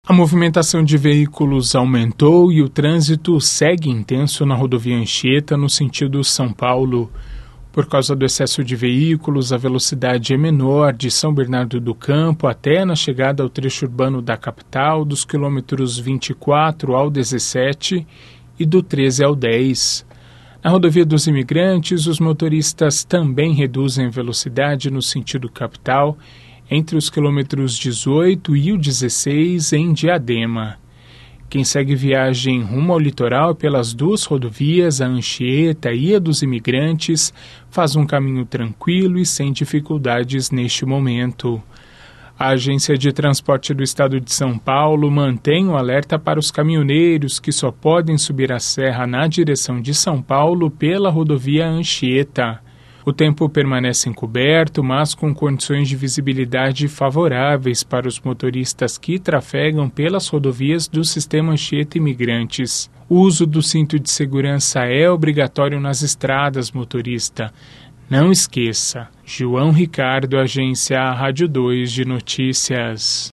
A movimentação de veículos aumentou e o trânsito segue intenso na rodovia Anchieta, no sentido São Paulo. Por causa do excesso de veículos, a velocidade é menor de São Bernardo do Campo até na chegada ao trecho urbano da capital, dos quilômetros 24 ao 17 e do 13 ao 10. Na rodovia dos Imigrantes, os motoristas também reduzem a velocidade no sentido capital, entre os quilômetros 18 e o 16 em Diadema. Quem segue viagem rumo ao litoral pelas duas rodovias, a Anchieta e a dos Imigrantes, faz um caminho tranquilo e sem dificuldades neste momento. A Agência de Transporte do Estado de São Paulo mantém o alerta para os caminhoneiros que só podem subir a serra na direção de São Paulo pela rodovia Anchieta. O tempo permanece encoberto, mas com condições de visibilidade favoráveis para os motoristas que trafegam pelas rodovias do sistema Anchieta Imigrantes. O uso do cinto de segurança é obrigatório nas estradas, motorista. Não esqueça. João Ricardo, Agência Rádio 2 de Notícias.